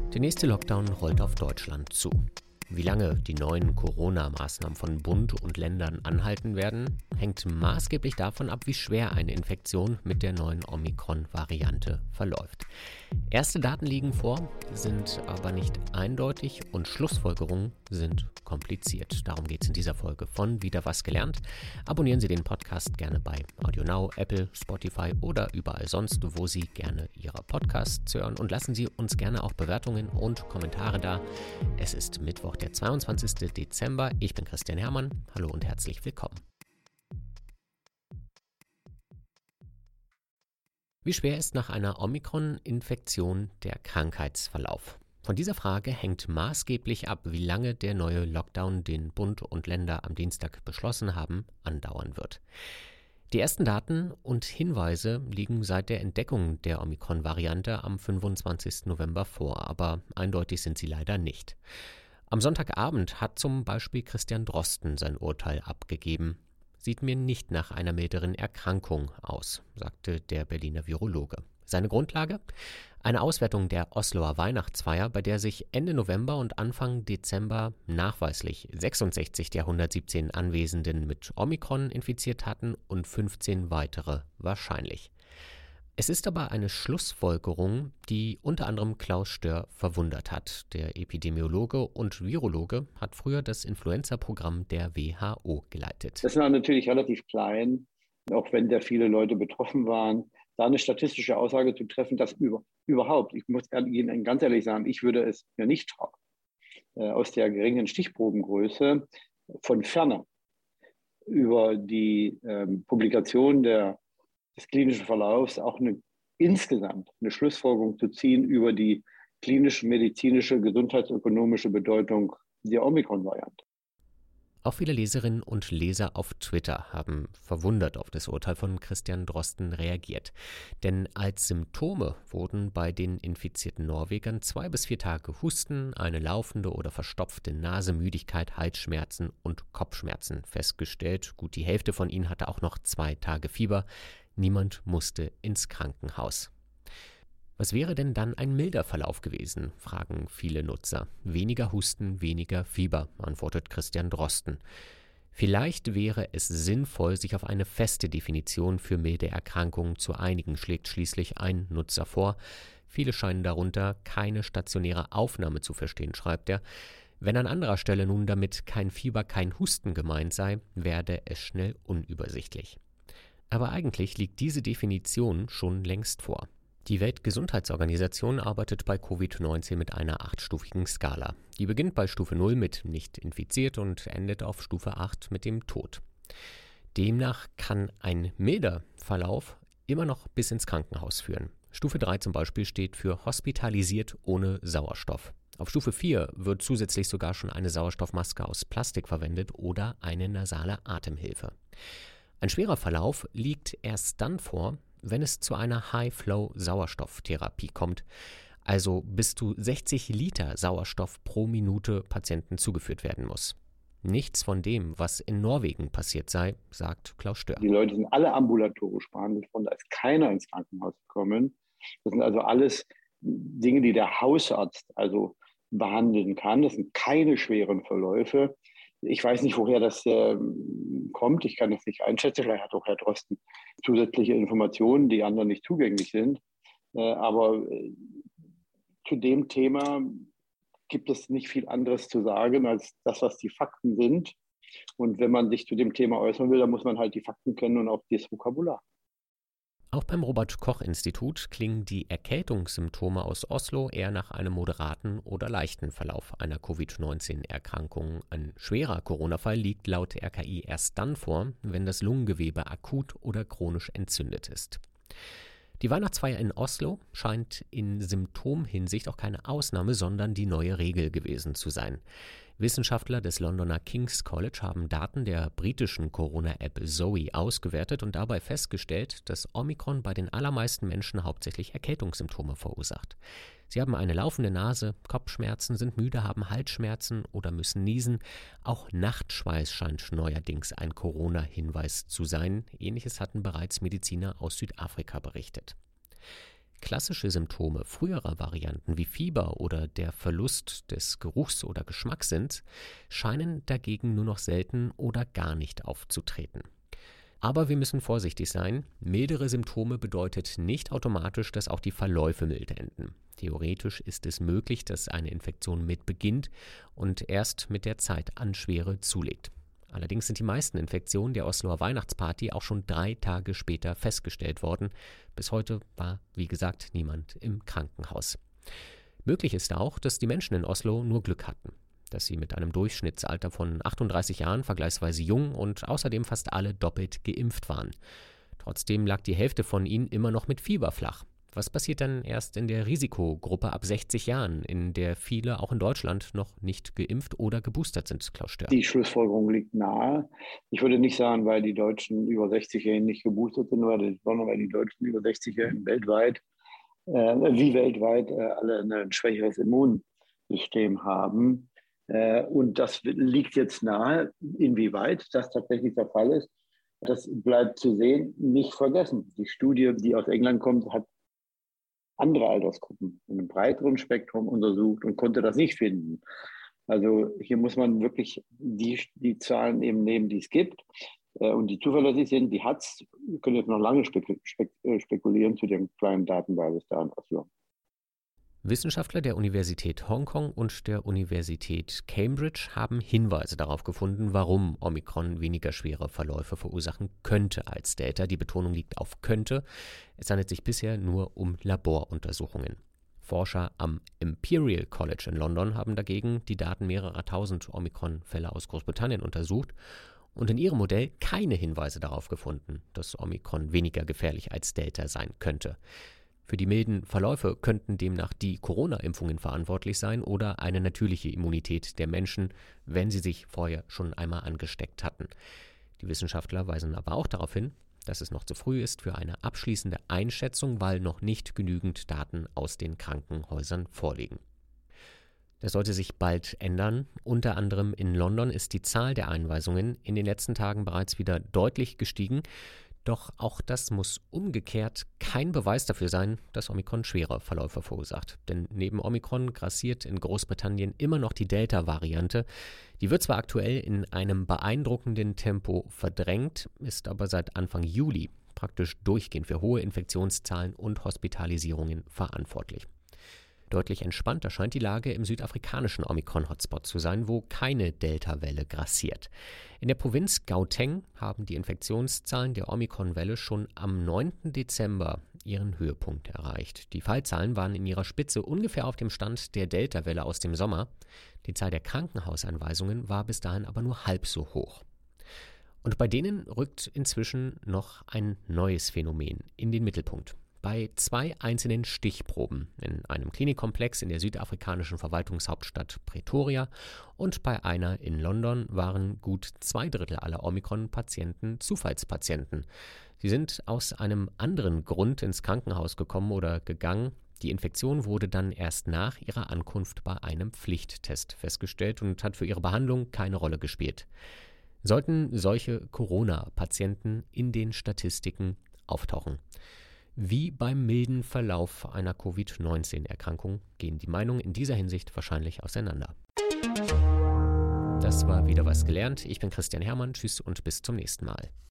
Der nächste Lockdown rollt auf Deutschland zu. Wie lange die neuen Corona-Maßnahmen von Bund und Ländern anhalten werden, hängt maßgeblich davon ab, wie schwer eine Infektion mit der neuen Omikron-Variante verläuft. Erste Daten liegen vor, sind aber nicht eindeutig und Schlussfolgerungen sind kompliziert. Darum geht es in dieser Folge von Wieder was gelernt. Abonnieren Sie den Podcast gerne bei AudioNow, Apple, Spotify oder überall sonst, wo Sie gerne Ihre Podcasts hören. Und lassen Sie uns gerne auch Bewertungen und Kommentare da. Es ist Mittwoch, der 22. Dezember. Ich bin Christian Herrmann. Hallo und herzlich willkommen. Wie schwer ist nach einer Omikron-Infektion der Krankheitsverlauf? Von dieser Frage hängt maßgeblich ab, wie lange der neue Lockdown, den Bund und Länder am Dienstag beschlossen haben, andauern wird. Die ersten Daten und Hinweise liegen seit der Entdeckung der Omikron-Variante am 25. November vor, aber eindeutig sind sie leider nicht. Am Sonntagabend hat zum Beispiel Christian Drosten sein Urteil abgegeben. Sieht mir nicht nach einer milderen Erkrankung aus, sagte der Berliner Virologe. Seine Grundlage? Eine Auswertung der Osloer Weihnachtsfeier, bei der sich Ende November und Anfang Dezember nachweislich 66 der 117 Anwesenden mit Omikron infiziert hatten und 15 weitere wahrscheinlich. Es ist aber eine Schlussfolgerung, die unter anderem Klaus Stör verwundert hat. Der Epidemiologe und Virologe hat früher das Influenza-Programm der WHO geleitet. Das war natürlich relativ klein, auch wenn da viele Leute betroffen waren. Da eine statistische Aussage zu treffen, dass überhaupt, ich muss Ihnen ganz ehrlich sagen, ich würde es mir nicht trauen, aus der geringen Stichprobengröße von ferne über die Publikation des klinischen Verlaufs auch insgesamt eine Schlussfolgerung zu ziehen über die klinische, medizinische, gesundheitsökonomische Bedeutung der Omikron-Variante. Auch viele Leserinnen und Leser auf Twitter haben verwundert auf das Urteil von Christian Drosten reagiert. Denn als Symptome wurden bei den infizierten Norwegern 2 bis 4 Tage Husten, eine laufende oder verstopfte Nase, Müdigkeit, Halsschmerzen und Kopfschmerzen festgestellt. Gut, die Hälfte von ihnen hatte auch noch 2 Tage Fieber. Niemand musste ins Krankenhaus. Was wäre denn dann ein milder Verlauf gewesen, fragen viele Nutzer. Weniger Husten, weniger Fieber, antwortet Christian Drosten. Vielleicht wäre es sinnvoll, sich auf eine feste Definition für milde Erkrankungen zu einigen, schlägt schließlich ein Nutzer vor. Viele scheinen darunter keine stationäre Aufnahme zu verstehen, schreibt er. Wenn an anderer Stelle nun damit kein Fieber, kein Husten gemeint sei, werde es schnell unübersichtlich. Aber eigentlich liegt diese Definition schon längst vor. Die Weltgesundheitsorganisation arbeitet bei Covid-19 mit einer 8-stufigen Skala. Die beginnt bei Stufe 0 mit nicht infiziert und endet auf Stufe 8 mit dem Tod. Demnach kann ein milder Verlauf immer noch bis ins Krankenhaus führen. Stufe 3 zum Beispiel steht für hospitalisiert ohne Sauerstoff. Auf Stufe 4 wird zusätzlich sogar schon eine Sauerstoffmaske aus Plastik verwendet oder eine nasale Atemhilfe. Ein schwerer Verlauf liegt erst dann vor, wenn es zu einer High-Flow-Sauerstofftherapie kommt, also bis zu 60 Liter Sauerstoff pro Minute Patienten zugeführt werden muss. Nichts von dem, was in Norwegen passiert sei, sagt Klaus Stör. Die Leute sind alle ambulatorisch behandelt worden, da ist keiner ins Krankenhaus gekommen. Das sind also alles Dinge, die der Hausarzt also behandeln kann. Das sind keine schweren Verläufe. Ich weiß nicht, woher das kommt. Ich kann das nicht einschätzen. Vielleicht hat auch Herr Drosten zusätzliche Informationen, die anderen nicht zugänglich sind. Aber zu dem Thema gibt es nicht viel anderes zu sagen als das, was die Fakten sind. Und wenn man sich zu dem Thema äußern will, dann muss man halt die Fakten kennen und auch das Vokabular. Auch beim Robert-Koch-Institut klingen die Erkältungssymptome aus Oslo eher nach einem moderaten oder leichten Verlauf einer Covid-19-Erkrankung. Ein schwerer Corona-Fall liegt laut RKI erst dann vor, wenn das Lungengewebe akut oder chronisch entzündet ist. Die Weihnachtsfeier in Oslo scheint in Symptomhinsicht auch keine Ausnahme, sondern die neue Regel gewesen zu sein. Wissenschaftler des Londoner King's College haben Daten der britischen Corona-App Zoe ausgewertet und dabei festgestellt, dass Omikron bei den allermeisten Menschen hauptsächlich Erkältungssymptome verursacht. Sie haben eine laufende Nase, Kopfschmerzen, sind müde, haben Halsschmerzen oder müssen niesen. Auch Nachtschweiß scheint neuerdings ein Corona-Hinweis zu sein. Ähnliches hatten bereits Mediziner aus Südafrika berichtet. Klassische Symptome früherer Varianten wie Fieber oder der Verlust des Geruchs oder Geschmackssinns scheinen dagegen nur noch selten oder gar nicht aufzutreten. Aber wir müssen vorsichtig sein. Mildere Symptome bedeutet nicht automatisch, dass auch die Verläufe mild enden. Theoretisch ist es möglich, dass eine Infektion mit beginnt und erst mit der Zeit an Schwere zulegt. Allerdings sind die meisten Infektionen der Osloer Weihnachtsparty auch schon 3 Tage später festgestellt worden. Bis heute war, wie gesagt, niemand im Krankenhaus. Möglich ist auch, dass die Menschen in Oslo nur Glück hatten, dass sie mit einem Durchschnittsalter von 38 Jahren vergleichsweise jung und außerdem fast alle doppelt geimpft waren. Trotzdem lag die Hälfte von ihnen immer noch mit Fieber flach. Was passiert dann erst in der Risikogruppe ab 60 Jahren, in der viele auch in Deutschland noch nicht geimpft oder geboostert sind, Klaus Stör? Die Schlussfolgerung liegt nahe. Ich würde nicht sagen, weil die Deutschen über 60-Jährigen nicht geboostert sind, sondern weil die Deutschen über 60-Jährigen weltweit alle ein schwächeres Immunsystem haben. Und das liegt jetzt nahe, inwieweit das tatsächlich der Fall ist. Das bleibt zu sehen, nicht vergessen. Die Studie, die aus England kommt, hat andere Altersgruppen in einem breiteren Spektrum untersucht und konnte das nicht finden. Also hier muss man wirklich die Zahlen eben nehmen, die es gibt und die zuverlässig sind. Die hat es. Wir können jetzt noch lange spekulieren zu dem kleinen Datenbasis da in Oslo. Wissenschaftler der Universität Hongkong und der Universität Cambridge haben Hinweise darauf gefunden, warum Omikron weniger schwere Verläufe verursachen könnte als Delta. Die Betonung liegt auf könnte. Es handelt sich bisher nur um Laboruntersuchungen. Forscher am Imperial College in London haben dagegen die Daten mehrerer tausend Omikron-Fälle aus Großbritannien untersucht und in ihrem Modell keine Hinweise darauf gefunden, dass Omikron weniger gefährlich als Delta sein könnte. Für die milden Verläufe könnten demnach die Corona-Impfungen verantwortlich sein oder eine natürliche Immunität der Menschen, wenn sie sich vorher schon einmal angesteckt hatten. Die Wissenschaftler weisen aber auch darauf hin, dass es noch zu früh ist für eine abschließende Einschätzung, weil noch nicht genügend Daten aus den Krankenhäusern vorliegen. Das sollte sich bald ändern. Unter anderem in London ist die Zahl der Einweisungen in den letzten Tagen bereits wieder deutlich gestiegen. Doch auch das muss umgekehrt kein Beweis dafür sein, dass Omikron schwere Verläufe verursacht. Denn neben Omikron grassiert in Großbritannien immer noch die Delta-Variante. Die wird zwar aktuell in einem beeindruckenden Tempo verdrängt, ist aber seit Anfang Juli praktisch durchgehend für hohe Infektionszahlen und Hospitalisierungen verantwortlich. Deutlich entspannter scheint die Lage im südafrikanischen Omikron-Hotspot zu sein, wo keine Delta-Welle grassiert. In der Provinz Gauteng haben die Infektionszahlen der Omikron-Welle schon am 9. Dezember ihren Höhepunkt erreicht. Die Fallzahlen waren in ihrer Spitze ungefähr auf dem Stand der Delta-Welle aus dem Sommer. Die Zahl der Krankenhauseinweisungen war bis dahin aber nur halb so hoch. Und bei denen rückt inzwischen noch ein neues Phänomen in den Mittelpunkt. Bei 2 einzelnen Stichproben in einem Klinikkomplex in der südafrikanischen Verwaltungshauptstadt Pretoria und bei einer in London waren gut 2/3 aller Omikron-Patienten Zufallspatienten. Sie sind aus einem anderen Grund ins Krankenhaus gekommen oder gegangen. Die Infektion wurde dann erst nach ihrer Ankunft bei einem Pflichttest festgestellt und hat für ihre Behandlung keine Rolle gespielt. Sollten solche Corona-Patienten in den Statistiken auftauchen? Wie beim milden Verlauf einer Covid-19-Erkrankung gehen die Meinungen in dieser Hinsicht wahrscheinlich auseinander. Das war wieder was gelernt. Ich bin Christian Hermann. Tschüss und bis zum nächsten Mal.